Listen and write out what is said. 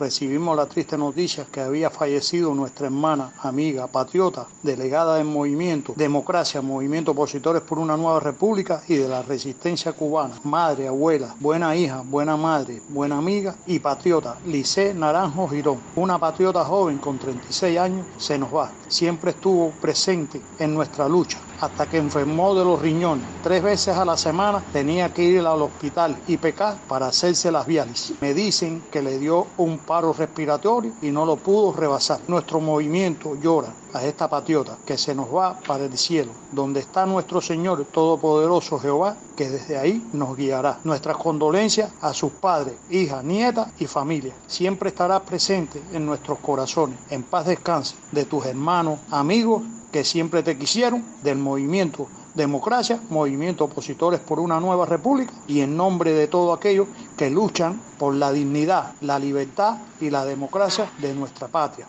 recibimos la triste noticia que había fallecido nuestra hermana, amiga, patriota, delegada del movimiento Democracia, Movimiento Opositores por una Nueva República y de la Resistencia Cubana, madre, abuela, buena hija, buena madre, buena amiga y patriota, Lisset Naranjo Girón, una patriota joven con 36 años, se nos va. Siempre estuvo presente en nuestra lucha hasta que enfermó de los riñones. 3 veces a la semana tenía que ir al hospital IPK para hacerse las diálisis. Me dicen que le dio un paro respiratorio y no lo pudo rebasar. Nuestro movimiento llora a esta patriota que se nos va para el cielo, donde está nuestro Señor Todopoderoso Jehová, que desde ahí nos guiará. Nuestras condolencias a sus padres, hijas, nietas y familia. Siempre estará presente en nuestros corazones. En paz descanse de tus hermanos, amigos que siempre te quisieron, del movimiento Democracia, Movimiento Opositores por una Nueva República, y en nombre de todos aquellos que luchan por la dignidad, la libertad y la democracia de nuestra patria.